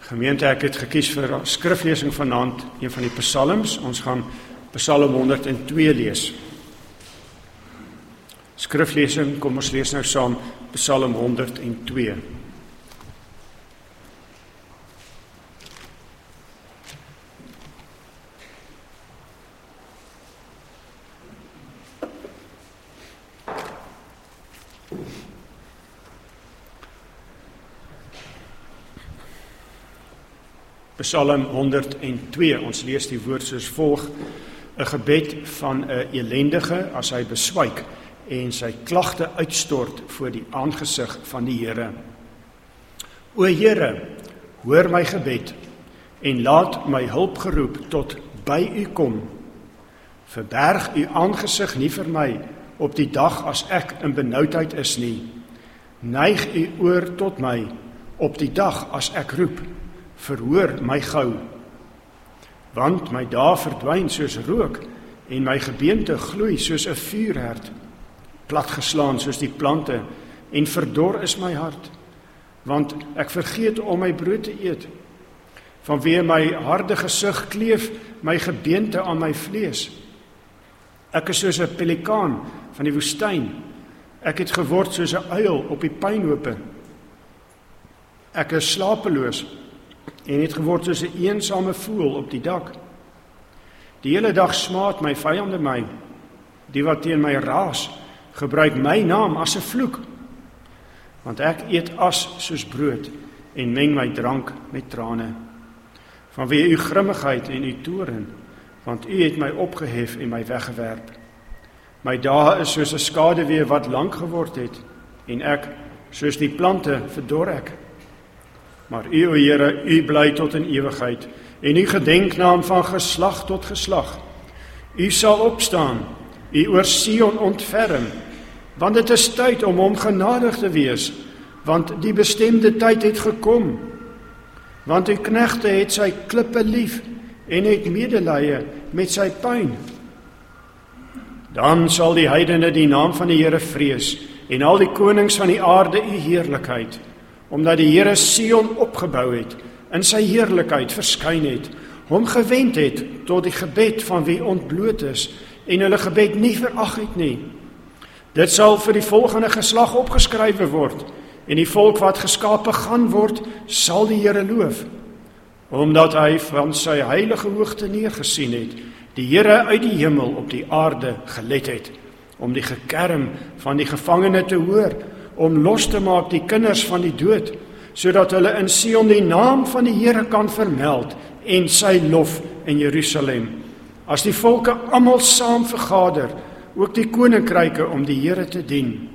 Gemeente, ek het gekies vir skriflesing vanaand, een van die psalms. Ons gaan Psalm 102 lees. Skriflesing, kom ons lees nou saam Psalm 102. Psalm 102, ons lees die woord soos volg: 'n gebed van 'n elendige as hy beswyk en sy klagte uitstort voor die aangesig van die Here. O Here, hoor my gebed en laat my hulpgeroep tot by U kom. Verberg U aangesig nie vir my op die dag as ek in benoudheid is nie. Neig U oor tot my op die dag as ek roep. Verhoor my gou, want my dae verdwyn soos rook en my gebeente gloei soos 'n vuurherd, platgeslaan soos die plante en verdor is my hart, want ek vergeet om my brood te eet. Vanweë my harde gesig kleef my gebeente aan my vlees. Ek is soos 'n pelikaan van die woestyn, ek het geword soos 'n uil op die pynhope. Ek is slapeloos en het geword soos 'n eensame voël op die dak. Die hele dag smaad my vyande my, die wat teen my raas, gebruik my naam as 'n vloek. Want ek eet as soos brood en meng my drank met trane. Vanweë U grimmigheid en U toorn, want U het my opgehef en my weggewerp. My dae is soos 'n skaduwee wat lank geword het, en ek, soos die plante, verdor ek. Maar U, o Here, U bly tot in ewigheid, en U gedenknaam van geslag tot geslag. U sal opstaan, U oor Sion ontferm, want dit is tyd om hom genadig te wees, want die bestemde tyd het gekom. Want U knegte het sy klippe lief, en het medelee met sy pyn. Dan sal die heidene die naam van die Here vrees, en al die konings van die aarde U heerlikheid, omdat die Here Sion opgebou het, in sy heerlikheid verskyn het, hom gewend het tot die gebed van wie ontbloot is, en hulle gebed nie verag het nie. Dit sal vir die volgende geslag opgeskrywe word, en die volk wat geskape gaan word, sal die Here loof, omdat hy van sy heilige hoogte neergesien het, die Here uit die hemel op die aarde gelet het, om die gekerm van die gevangene te hoor, om los te maak die kinders van die dood, sodat hulle in Sion die naam van die Here kan vermeld en sy lof in Jerusalem. As die volke almal saam vergader, ook die koninkryke om die Here te dien.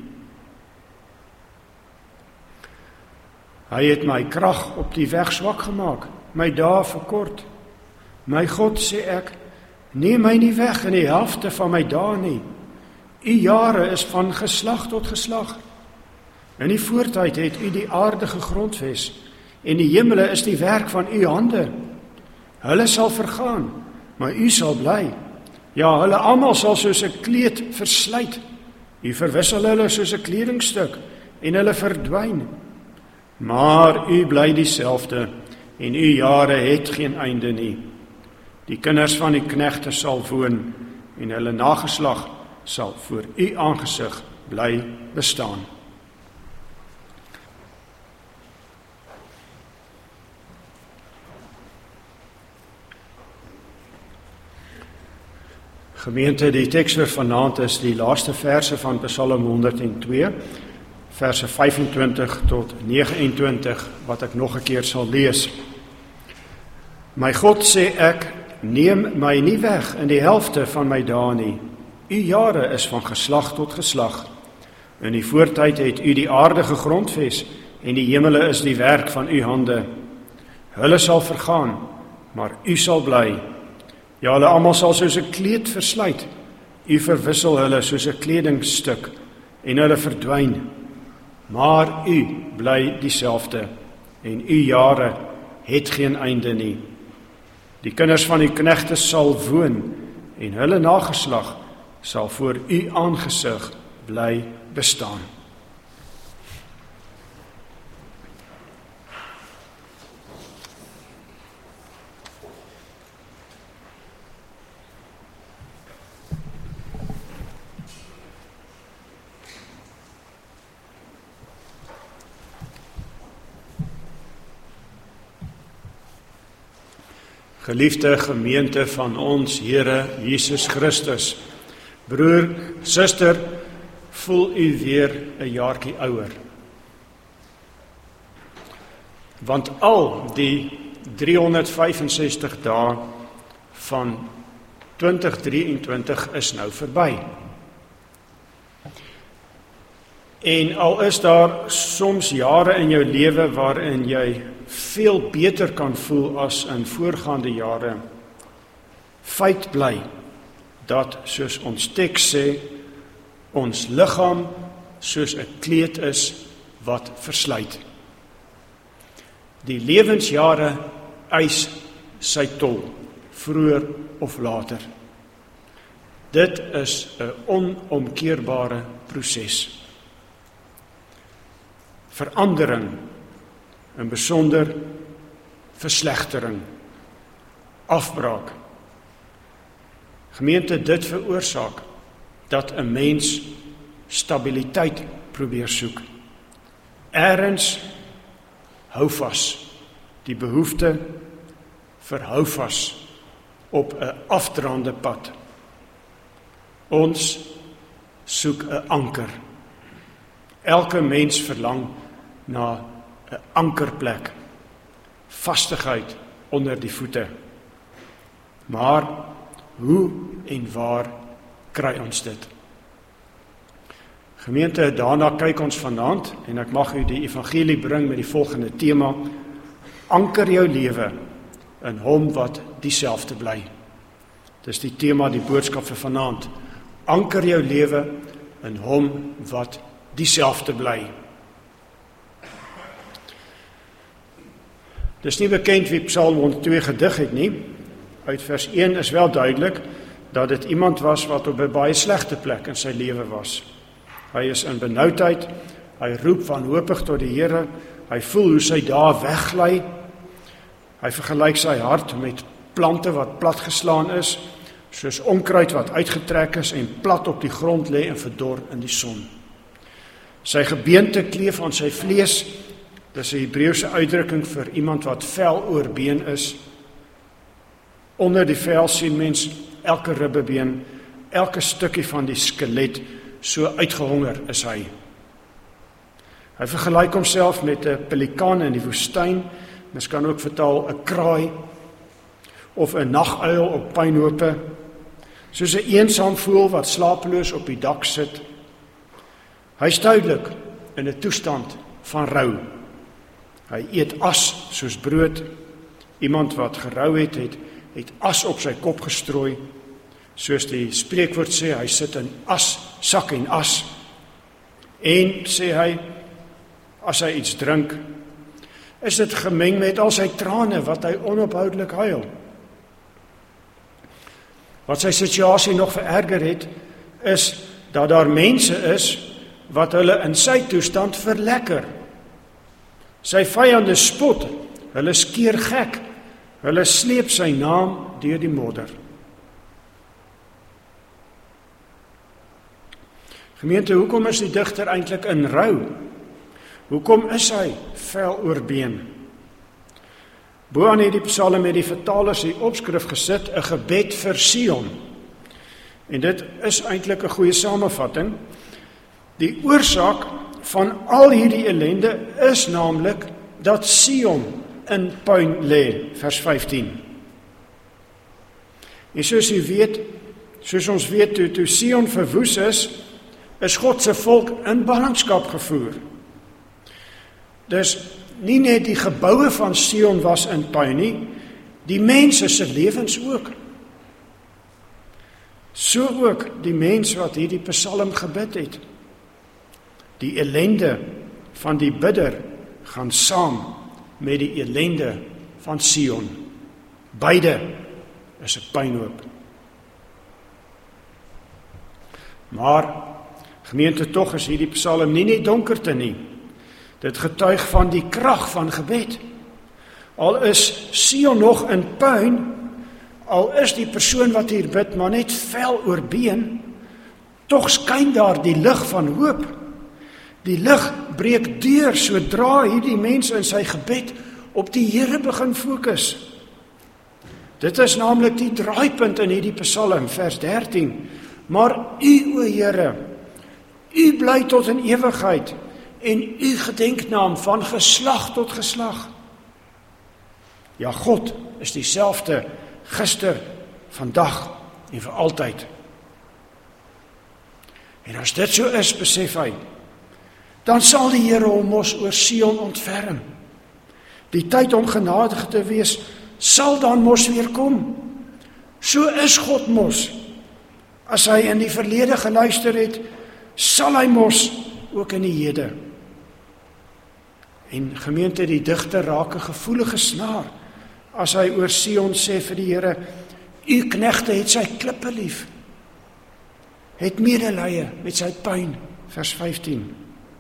Hy het my krag op die weg swak gemaak, my dae verkort. My God, sê ek, neem my nie weg in die helfte van my dae nie. U jare is van geslag tot geslag. In die voortyd het U die aarde gegrondves, en die hemele is die werk van U hande. Hulle sal vergaan, maar U sal bly. Ja, hulle almal sal soos 'n kleed verslyt. U verwissel hulle soos 'n kledingstuk, en hulle verdwyn. Maar U bly dieselfde, en U jare het geen einde nie. Die kinders van die knegte sal woon, en hulle nageslag sal voor U aangesig bly bestaan. Gemeente, die teks vir vanaand is die laaste verse van Psalm 102, verse 25 tot 29, wat ek nog 'n keer sal lees. My God, sê ek, neem my nie weg in die helfte van my dae nie. U jare is van geslag tot geslag. In die voortyd het U die aarde gegrondves, en die hemele is die werk van U hande. Hulle sal vergaan, maar U sal bly. Ja, hulle almal sal soos 'n kleed verslyt. U verwissel hulle soos 'n kledingstuk, en hulle verdwyn. Maar U bly dieselfde, en U jare het geen einde nie. Die kinders van die knegte sal woon, en hulle nageslag sal voor U aangesig bly bestaan. Geliefde gemeente van ons Here Jesus Christus, broer, suster, voel u weer 'n jaartjie ouer. Want al die 365 dae van 2023 is nou verby. En al is daar soms jare in jou lewe waarin jy veel beter kan voel as in voorgaande jare, feit bly dat, soos ons teks sê, ons liggaam soos 'n kleed is wat verslyt. Die lewensjare eis sy tol, vroeër of later. Dit is 'n onomkeerbare proses. Verandering, in besonder verslegtering, afbraak. Gemeente, dit veroorsaak dat 'n mens stabiliteit probeer soek. Ergens hou vas, die behoefte vir hou vas op 'n afdraande pad. Ons soek 'n anker. Elke mens verlang na 'n ankerplek, vastigheid onder die voete. Maar hoe en waar kry ons dit? Gemeente, daarna kyk ons vanaand en ek mag u die evangelie bring met die volgende tema: anker jou lewe in hom wat dieselfde bly. Dis die tema, die boodskap vir vanaand. Anker jou lewe in hom wat dieselfde bly. Dis nie bekend wie Psalm 102 gedig het nie. Uit vers 1 is wel duidelik dat dit iemand was wat op 'n baie slegte plek in sy lewe was. Hy is in benoudheid, hy roep wanhoopig tot die Here, hy voel hoe sy dae weggly. Hy vergelyk sy hart met plante wat platgeslaan is, soos onkruid wat uitgetrek is en plat op die grond lê en verdor in die son. Sy gebeente kleef aan sy vlees. Dis 'n Hebreëse uitdrukking vir iemand wat vel oor been is. Onder die vel sien mens elke ribbebeen, elke stukkie van die skelet, so uitgehonger is hy. Hy vergelyk homself met 'n pelikaan in die woestyn, mens kan ook vertaal 'n kraai, of 'n naguil op pynhope, soos 'n eensaam voël wat slapeloos op die dak sit. Hy is duidelik in 'n toestand van rou. Hy eet as soos brood. Iemand wat gerou het as op sy kop gestrooi. Soos die spreekwoord sê, hy sit in as, sak en as. En, sê hy, as hy iets drink, is dit gemeng met al sy trane wat hy onophoudelik huil. Wat sy situasie nog vererger het, is dat daar mense is wat hulle in sy toestand verlekker. Sy vyande spot, hulle skeer gek, hulle sleep sy naam deur die modder. Gemeente, hoekom is die digter eintlik in rou? Hoekom is hy vel oor been? Bo aan hierdie psalm het die vertalers die opskrif gesit, 'n gebed vir Sion. En dit is eintlik 'n goeie samevatting. Die oorsaak van al hierdie ellende is naamlik dat Sion in puin lê, vers 15. En soos ons weet, toe Sion verwoes is God se volk in ballingskap gevoer. Dus nie net die geboue van Sion was in puin nie, die mense se lewens ook. So ook die mens wat hierdie psalm gebid het. Die ellende van die bidder gaan saam met die ellende van Sion. Beide is 'n pynhoop. Maar, gemeente, tog is hierdie psalm nie net donkerte nie. Dit getuig van die krag van gebed. Al is Sion nog in puin, al is die persoon wat hier bid maar net vel oor been, tog skyn daar die lig van hoop. Die lig breek deur sodra hierdie mens in sy gebed op die Here begin fokus. Dit is naamlik die draaipunt in hierdie Psalm, vers 13. Maar U, o Here, U bly tot in ewigheid en U gedenknaam van geslag tot geslag. Ja, God is dieselfde gister, vandag en vir altyd. En as dit so is, besef hy, dan sal die Here hom mos oor Sion ontferm. Die tyd om genadig te wees, sal dan mos weer kom. So is God mos. As hy in die verlede geluister het, sal hy mos ook in die hede. En gemeente, die digter raak 'n gevoelige snaar, as hy oor Sion sê vir die Here, U knegte het sy klippe lief, het medelee met sy pyn, vers 15.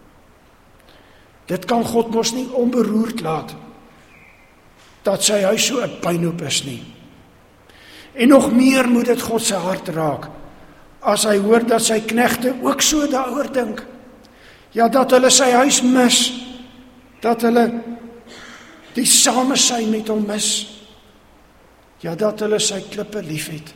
Dit kan God mos nie onberoerd laat, dat sy huis so 'n pynhoop is nie. En nog meer moet dit God se hart raak, as hy hoor dat sy knegte ook so daaroor dink. Ja, dat hulle sy huis mis, dat hulle die samesyn met hom mis, ja, dat hulle sy klippe lief het.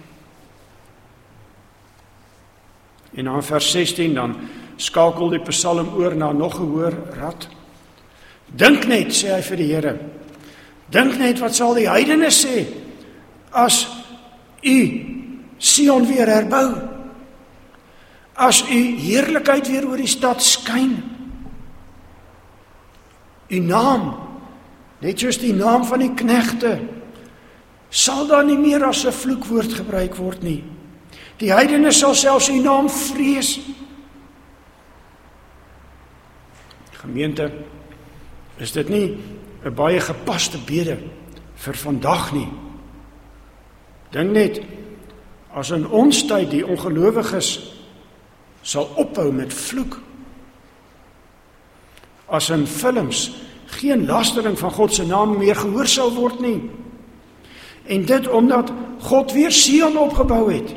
En dan vers 16, dan skakel die Psalm oor na nog 'n hoër rad. Dink net, sê hy vir die Here, dink net wat sal die heidene sê, as U Sion weer herbou, as U heerlikheid weer oor die stad skyn. U naam, net soos die naam van die knegte, sal daar nie meer as 'n vloekwoord gebruik word nie. Die heidene sal selfs U naam vrees. Gemeente, is dit nie 'n baie gepaste bede vir vandag nie? Dink net, as in ons tyd die ongelowiges sal ophou met vloek, as in films geen lastering van God se naam meer gehoor sal word nie, en dit omdat God weer Sion opgebou het.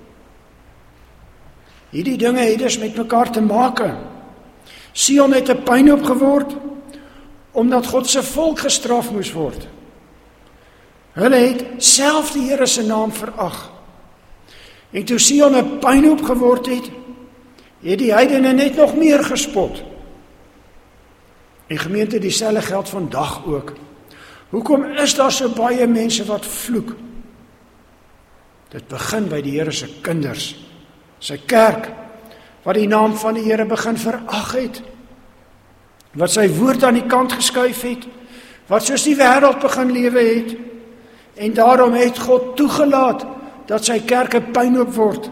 Hierdie dinge het dus met mekaar te maak. Sion het 'n pynhoop geword, omdat God se volk gestraf moes word. Hulle het self die Here se naam verag. En toe Sion 'n pynhoop geword het, het die heidene net nog meer gespot. En gemeente, dieselfde geld vandag ook. Hoekom is daar so baie mense wat vloek? Dit begin by die Here se kinders, sy kerk, wat die naam van die Here begin verag het, wat sy woord aan die kant geskuif het, wat soos die wêreld begin lewe het, en daarom het God toegelaat dat sy kerk 'n pynhoop word.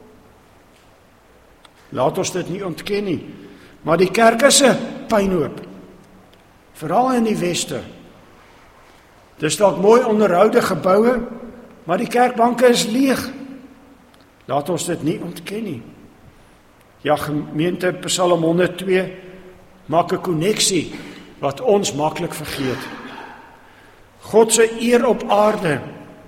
Laat ons dit nie ontken nie, maar die kerk is 'n pynhoop, veral in die weste. Dis dalk mooi onderhoude geboue, maar die kerkbanke is leeg. Laat ons dit nie ontken nie. Ja, gemeente, Psalm 102 maak 'n koneksie wat ons maklik vergeet. God se eer op aarde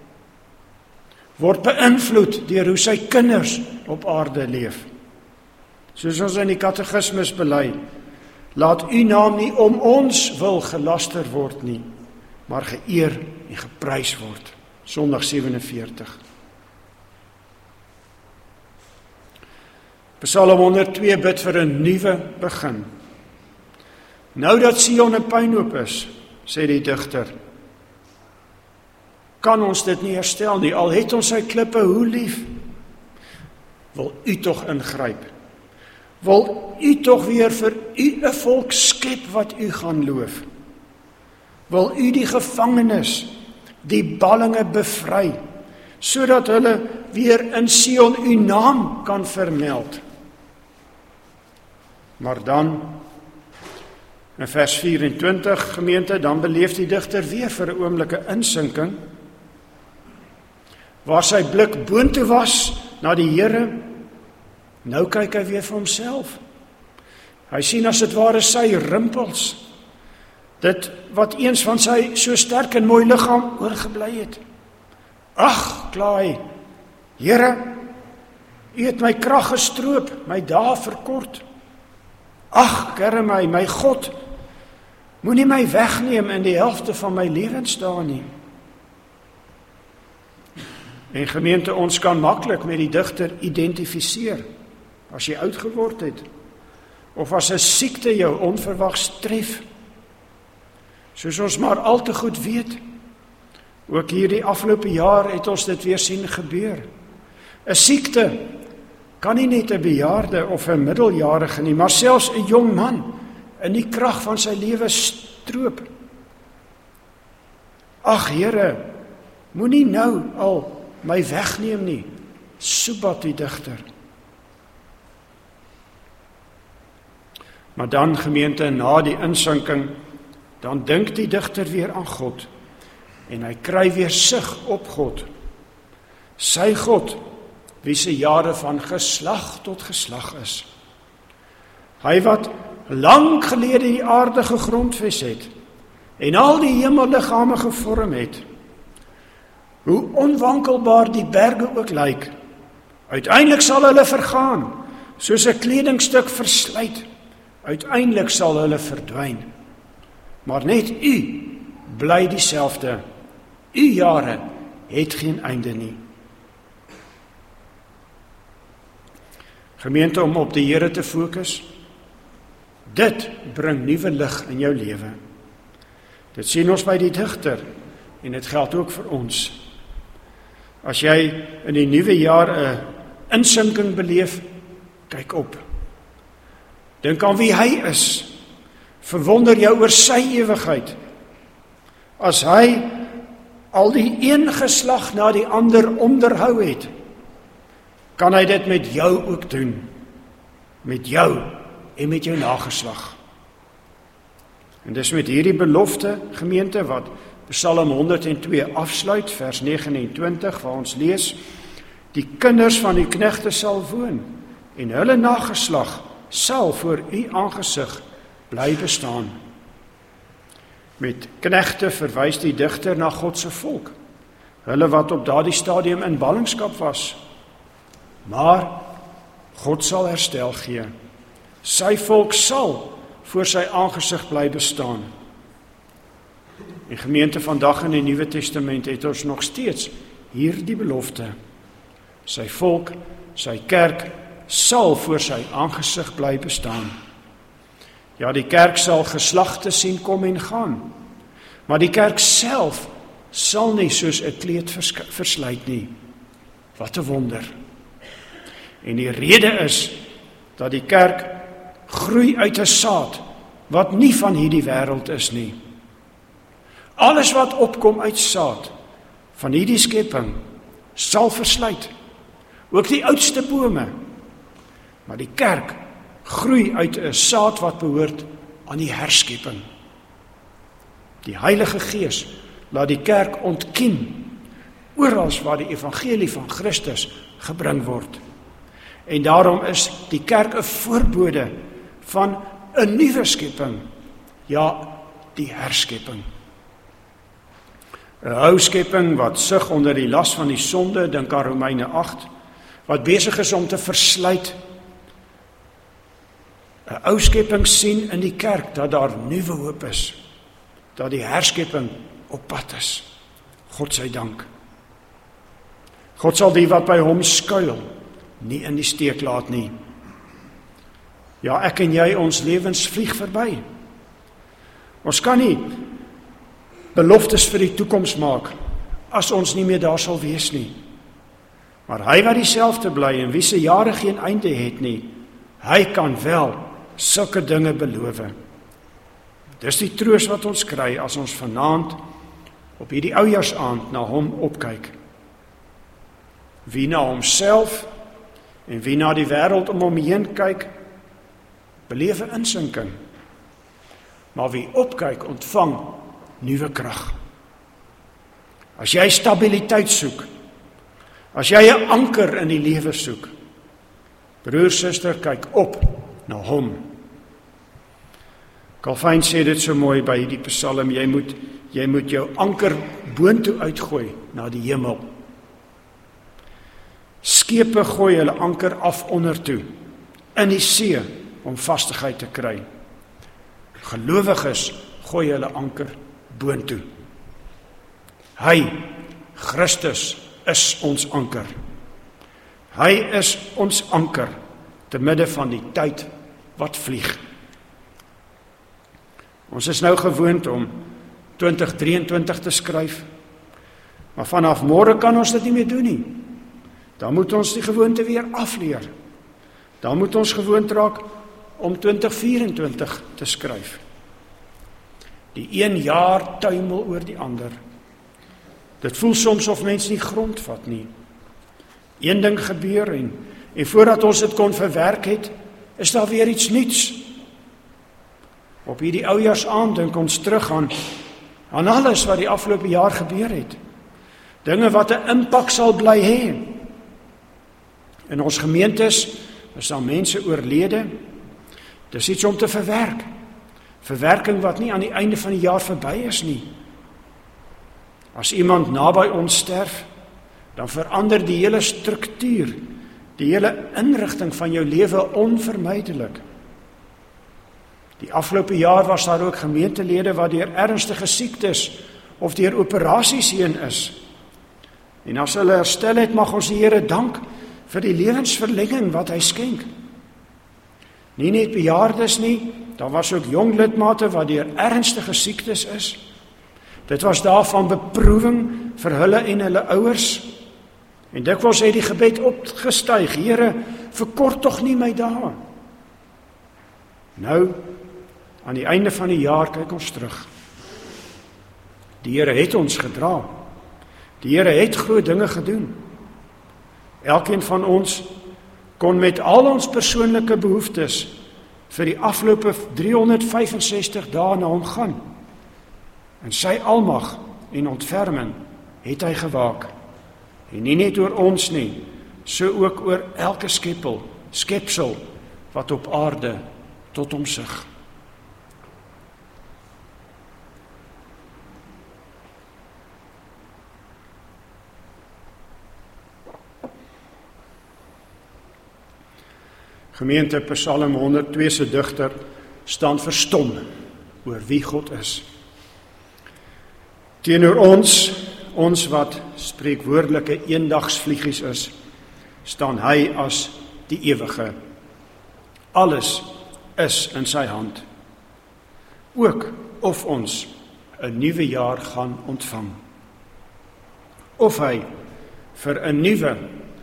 word beïnvloed deur hoe sy kinders op aarde leef. Soos ons in die katekismes bely, laat U naam nie om ons wil gelaster word nie, maar geëer en geprys word. Sondag 47. Psalm 102 bid vir 'n nuwe begin. Nou dat Sion 'n pynhoop is, sê die digter, kan ons dit nie herstel nie, al het ons sy klippe hoe lief. Wil U tog ingryp? Wil U tog weer vir U 'n volk skep wat U gaan loof? Wil U die gevangenes, die ballinge bevry, sodat hulle weer in Sion U naam kan vermeld? Maar dan, in vers 24, gemeente, dan beleef die digter weer vir 'n oomblik 'n insinking, waar sy blik boontoe was na die Here. Nou kyk hy weer vir homself. Hy sien as dit ware sy rimpels, dit wat eens van sy so sterk en mooi liggaam oorgebly het. Ag, kla hy, Here, U het my krag gestroop, my dae verkort. Ag, kerm my God, moenie my wegneem in die helfte van my lewensdae nie. En gemeente, ons kan maklik met die digter identifiseer, as jy oud geword het, of as 'n siekte jou onverwags tref, soos ons maar al te goed weet. Ook hierdie afgelope jaar het ons dit weer sien gebeur. 'n Siekte kan nie net 'n bejaarde of 'n middeljarige nie, maar selfs 'n jong man in die krag van sy lewe stroop. Ag Here, moenie nou al my wegneem nie, soebat die digter. Maar dan, gemeente, na die insinking, dan dink die digter weer aan God, en hy kry weer sig op God. Sy God, wie se jare van geslag tot geslag is. Hy wat lang gelede die aarde gegrondves het, en al die hemelliggame gevorm het. Hoe onwankelbaar die berge ook lyk, uiteindelik sal hulle vergaan, soos 'n kledingstuk verslyt. Uiteindelik sal hulle verdwyn. Maar net U bly dieselfde. U jare het geen einde nie. Gemeente, om op die Here te fokus, dit bring nuwe lig in jou lewe. Dit sien ons by die digter, en dit geld ook vir ons. As jy in die nuwe jaar 'n insinking beleef, kyk op. Dink aan wie hy is. Verwonder jou oor sy ewigheid. As hy al die een geslag na die ander onderhou het, kan hy dit met jou ook doen. Met jou en met jou nageslag. En dis met hierdie belofte, gemeente, wat Psalm 102 afsluit, vers 29, waar ons lees, die kinders van die knegte sal woon, en hulle nageslag sal voor U aangesig bly bestaan. Met knegte verwys die digter na God se volk, hulle wat op daardie stadium in ballingskap was. Maar God sal herstel gee. Sy volk sal voor sy aangesig bly bestaan. En gemeente, vandag in die Nuwe Testament het ons nog steeds hierdie belofte. Sy volk, sy kerk, sal voor sy aangesig bly bestaan. Ja, die kerk sal geslagte sien kom en gaan, maar die kerk self sal nie soos 'n kleed verslyt nie. Wat 'n wonder. En die rede is dat die kerk groei uit 'n saad wat nie van hierdie wêreld is nie. Alles wat opkom uit saad van hierdie skepping sal verslyt, ook die oudste bome. Maar die kerk groei uit 'n saad wat behoort aan die herskepping. Die Heilige Gees laat die kerk ontkiem oral waar die evangelie van Christus gebring word. En daarom is die kerk 'n voorbode van 'n nuwe skepping, ja, die herskepping. 'n Ou skepping wat sug onder die las van die sonde, dink aan Romeine 8, wat besig is om te verslyt. 'n Ou skepping sien in die kerk dat daar nuwe hoop is, dat die herskepping op pad is. God sy dank. God sal die wat by hom skuil nie in die steek laat nie. Ja, ek en jy, ons lewens vlieg verby. Ons kan nie beloftes vir die toekoms maak as ons nie meer daar sal wees nie. Maar hy wat dieselfde bly en wie se jare geen einde het nie, hy kan wel sulke dinge beloof. Dis die troos wat ons kry as ons vanaand op hierdie oujaarsaand na hom opkyk. Wie na homself en wie na die wêreld om hom heen kyk, beleef 'n insinking. Maar wie opkyk, ontvang nuwe krag. As jy stabiliteit soek, as jy 'n anker in die lewe soek, broer, suster, kyk op na hom. Calvin sê dit so mooi by die Psalm, jy moet jou anker boontoe uitgooi na die hemel. Skepe gooi hulle anker af ondertoe in die see om vastigheid te kry. Gelowiges gooi hulle anker boontoe. Hy, Christus, is ons anker. Hy is ons anker, te midde van die tyd wat vlieg. Ons is nou gewoond om 2023 te skryf, maar vanaf môre kan ons dit nie meer doen nie. Dan moet ons die gewoonte weer afleer. Dan moet ons gewoond raak om 2024 te skryf. Die een jaar tuimel oor die ander. Dit voel soms of mens nie grond vat nie. Een ding gebeur en voordat ons dit kon verwerk het, is daar weer iets nuuts. Op hierdie oujaarsaand dink ons terug aan alles wat die afgelope jaar gebeur het. Dinge wat 'n impak sal bly hê. In ons gemeentes is daar mense oorlede. Dis iets om te verwerk. Verwerking wat nie aan die einde van die jaar verby is nie. As iemand naby ons sterf, dan verander die hele struktuur, die hele inrigting van jou lewe onvermydelik. Die afgelope jaar was daar ook gemeentelede wat deur ernstige siektes of deur operasies heen is. En as hulle herstel het, mag ons die Here dank vir die lewensverlenging wat hy skenk. Nie net bejaardes nie, daar was ook jong lidmate wat deur ernstige siektes is. Dit was daarvan beproewing vir hulle en hulle ouers. En dikwels het die gebed opgestyg, Here, verkort tog nie my dae. Nou, aan die einde van die jaar kyk ons terug. Die Here het ons gedra. Die Here het groot dinge gedoen. Elkeen van ons kon met al ons persoonlike behoeftes vir die afgelope 365 dae na hom gaan. En sy almag en ontferming het hy gewaak. En nie net oor ons nie, so ook oor elke skepsel wat op aarde tot hom sug. Gemeente, Psalm 102 se digter staan verstom oor wie God is. Teenoor ons wat spreekwoordelike eendagsvliegies is, staan hy as die ewige. Alles is in sy hand. Ook of ons 'n nuwe jaar gaan ontvang. Of hy vir 'n nuwe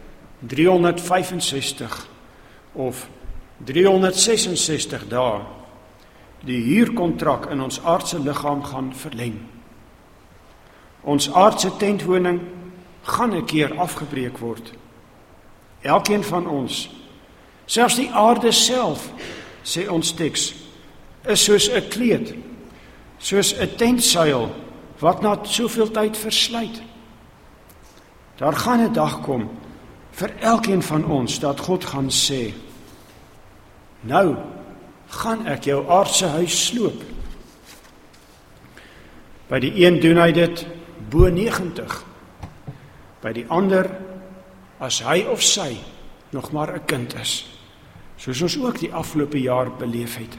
365 of 366 dae die huurkontrak in ons aardse liggaam gaan verleng. Ons aardse tentwoning gaan 'n keer afgebreek word. Elkeen van ons, selfs die aarde self, sê ons teks, is soos 'n kleed, soos 'n tentseil wat na soveel tyd verslyt. Daar gaan 'n dag kom vir elkeen van ons dat God gaan sê, nou gaan ek jou aardse huis sloop. By die een doen hy dit bo 90, by die ander as hy of sy nog maar 'n kind is, soos ons ook die afgelope jaar beleef het.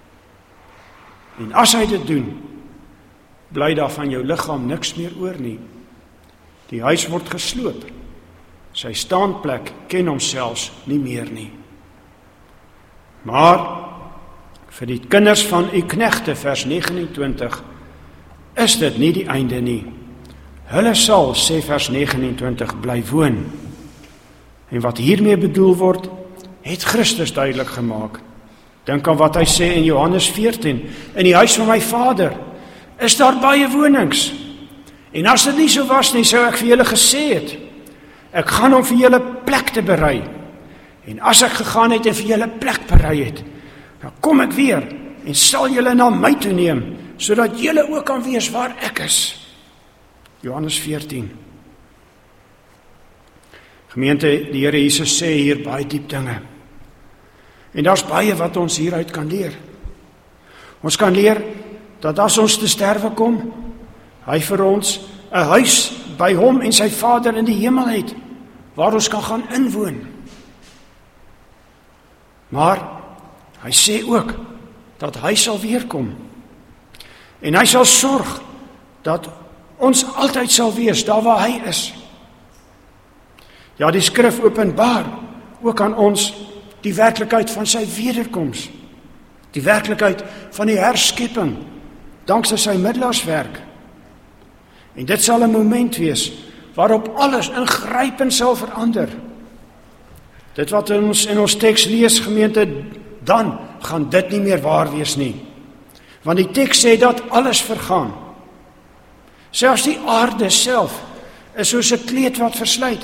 En as hy dit doen, bly daar van jou liggaam niks meer oor nie. Die huis word gesloop, sy staanplek ken hom selfs nie meer nie. Maar vir die kinders van u knegte, vers 29, is dit nie die einde nie. Hulle sal, sê vers 29, bly woon. En wat hiermee bedoel word, het Christus duidelik gemaak. Dink aan wat hy sê in Johannes 14, in die huis van my Vader is daar baie wonings. En as dit nie so was nie, sou ek vir julle gesê het, ek gaan om vir julle plek te berei. En as ek gegaan het en vir julle plek berei het, dan kom ek weer en sal julle na my toe neem, sodat julle ook kan wees waar ek is. Johannes 14. Gemeente, die Here Jesus sê hier baie diep dinge. En daar's baie wat ons hieruit kan leer. Ons kan leer dat as ons te sterwe kom, hy vir ons 'n huis by hom en sy Vader in die hemel het, waar ons kan gaan inwoon. Maar hy sê ook dat hy sal weerkom. En hy sal sorg dat ons altyd sal wees daar waar hy is. Ja, die skrif openbaar ook aan ons die werklikheid van sy wederkoms, die werklikheid van die herskepping, dankse sy middelaarswerk. En dit sal 'n moment wees waarop alles ingrypend sal verander. Dit wat ons in ons teks lees, gemeente, dan gaan dit nie meer waar wees nie. Want die teks sê dat alles vergaan. Selfs die aarde self is soos 'n kleed wat verslyt.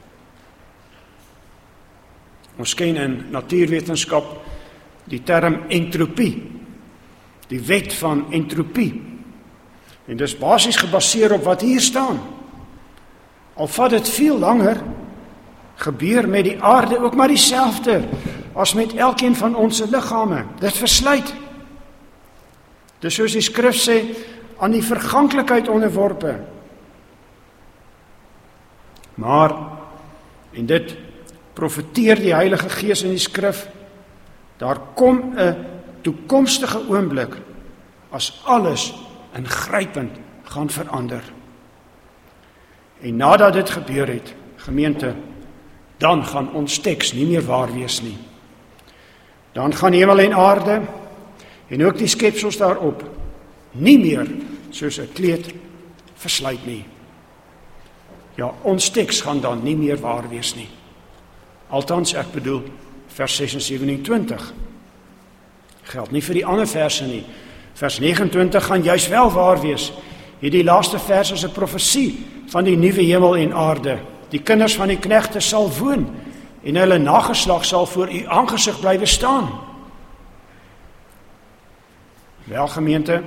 Ons ken in natuurwetenskap die term entropie, die wet van entropie. En dis basies gebaseer op wat hier staan. Al vat dit veel langer, gebeur met die aarde ook maar dieselfde as met elkeen van ons liggame. Dit verslyt. Dis soos die skrif sê, aan die verganklikheid onderworpe. Maar, en dit profeteer die Heilige Gees in die skrif, daar kom 'n toekomstige oomblik as alles ingrypend gaan verander. En nadat dit gebeur het, gemeente, dan gaan ons teks nie meer waar wees nie. Dan gaan hemel en aarde en ook die skepsels daarop nie meer soos 'n kleed verslyt nie. Ja, ons teks gaan dan nie meer waar wees nie. Althans, ek bedoel vers 6 en 27. Geld nie vir die ander verse nie. Vers 29 gaan juis wel waar wees. Hierdie laaste vers is 'n profesie van die nuwe hemel en aarde. Die kinders van die knegte sal woon en hulle nageslag sal voor u aangesig bly staan. Wel, gemeente,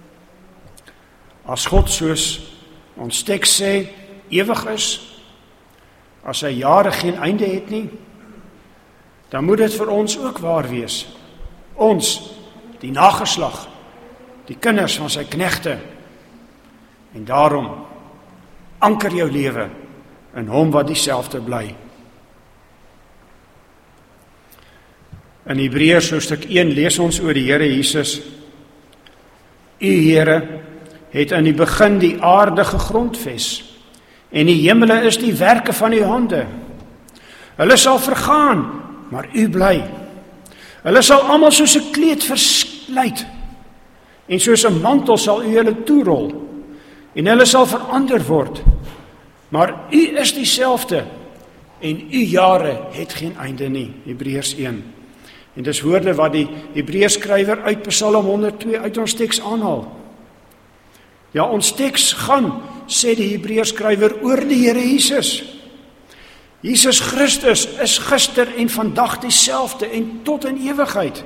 as God soos ons teks sê ewig is, as sy jare geen einde het nie, dan moet dit vir ons ook waar wees. Ons, die nageslag, die kinders van sy knegte. En daarom anker jou lewe in hom wat dieselfde bly. In Hebreërs hoofstuk 1 lees ons oor die Here Jesus. U Here het in die begin die aarde gegrondves, en die hemele is die werke van u hande. Hulle sal vergaan, maar u bly. Hulle sal almal soos 'n kleed verslyt, en soos 'n mantel sal u hulle toerol, en hulle sal verander word. Maar u is dieselfde, en u jare het geen einde nie. Hebreërs 1. En dis woorde wat die Hebreërs skrywer uit Psalm 102 uit ons teks aanhaal. Ja, ons teks gaan, sê die Hebreërs skrywer, oor die Here Jesus. Jesus Christus is gister en vandag dieselfde en tot in ewigheid.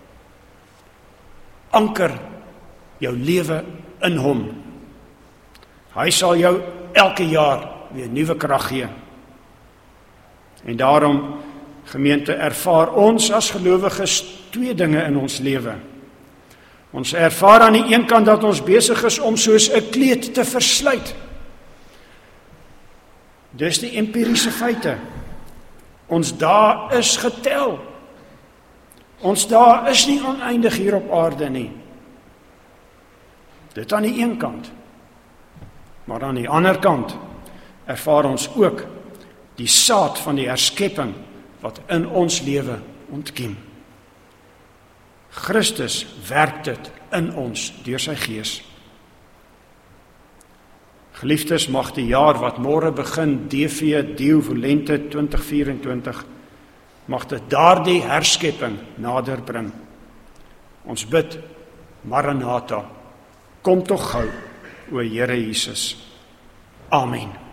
Anker jou lewe in hom. Hy sal jou elke jaar weer nuwe krag gee. En daarom, gemeente, ervaar ons as gelowiges twee dinge in ons lewe. Ons ervaar aan die een kant dat ons besig is om soos 'n kleed te verslyt. Dis die empiriese feite. Ons dae is getel. Ons dae is nie oneindig hier op aarde nie. Dit aan die een kant. Maar aan die ander kant ervaar ons ook die saad van die herskepping wat in ons lewe ontkiem. Christus werk dit in ons deur sy Gees. Geliefdes, mag die jaar wat môre begin, DV Deo Volente 2024, mag dit daardie herskepping nader bring. Ons bid, Maranatha, kom tog gou, o Here Jesus. Amen.